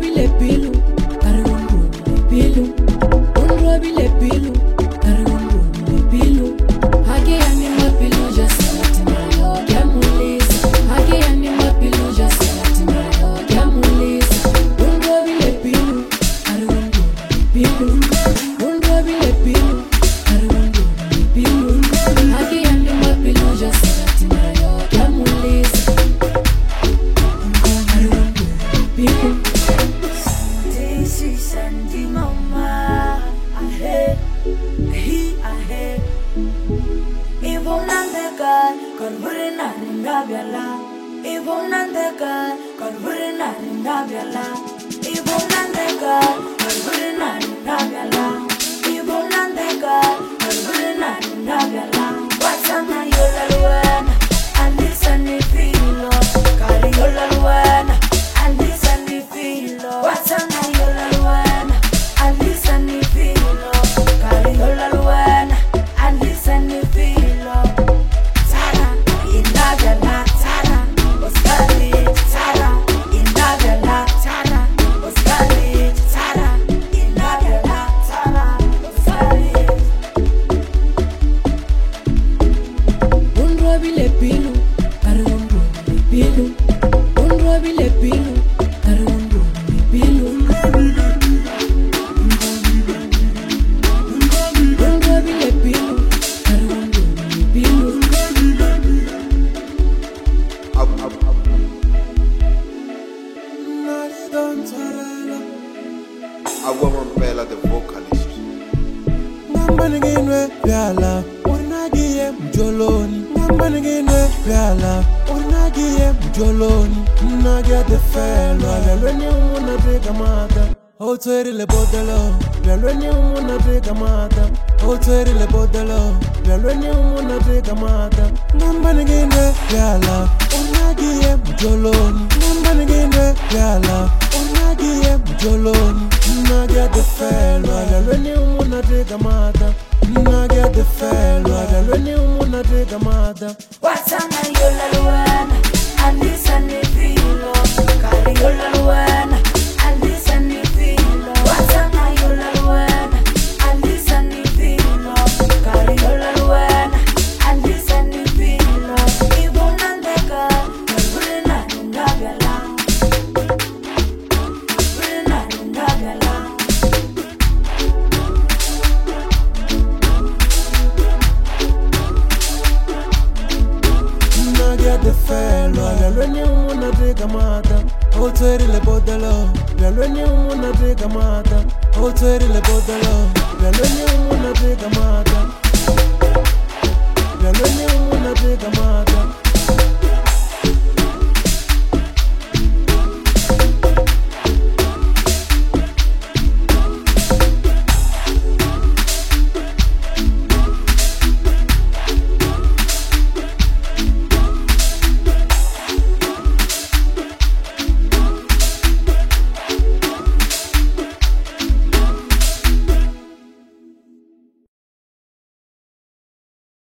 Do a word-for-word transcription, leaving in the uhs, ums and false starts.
le pilu, kare unru le pilu. Unru le pilu, kare unru le pilu. Hage yani mapilu just timrayo gamulis. Hage yani mapilu just timrayo gamulis. Unru le pilu, kare unru le pilu. Unru le pilu, kare unru le pilu. Hage yani mapilu just timrayo gamulis. This is Sandy Mama. Ahead, he ahead. Ivonandeka, Corburina Rindabiala. Ivonandeka, Corburina Rindabiala. Ivonandeka, Corburina Rindabiala. Ivonandeka, Corburina Rindabiala. What's on my yola luana? And listen if you know. Carry yola luana. And listen if you know. What's on my yola luana? And listen if you know. Carry yola luana. And listen if you know. Tara, indagala, Tara, Oscali, Tara, indagala, Tara, Oscali, Tara, indagala, Tara, Oscali. Unru le pilu, kare unru le pilu. Unru le pilu, kare unru le pilu. Unru le pilu, kare unru le pilu. A woman bella the vocalist. Ngambaningwe byala orinagiye mjoloni. Ngambaningwe byala orinagiye mjoloni. Nagia de felo alweni umuna teka mata. Otweri le bodelo alweni umuna teka mata. Otweri le bodelo alweni umuna teka mata. Ngambaningwe byala orinagiye mjoloni. Ngambaningwe byala orinagiye mjoloni. Nagia de felo alweni umuna teka mata. Nagia de felo alweni umuna teka mata. What's on my yola luana? And listen if you know. Carry yola luana. And listen if you know. What's on my yola luana? And listen if you know. Carry yola luana. And listen if you know. Ivonandeka, Corburina Rindabiala. Corburina Rindabiala. Nagia de felo alweni umuna teka mata. Otweri le bodelo alweni umuna teka mata. Otweri le bodelo alweni umuna teka mata. Alweni umuna teka mata.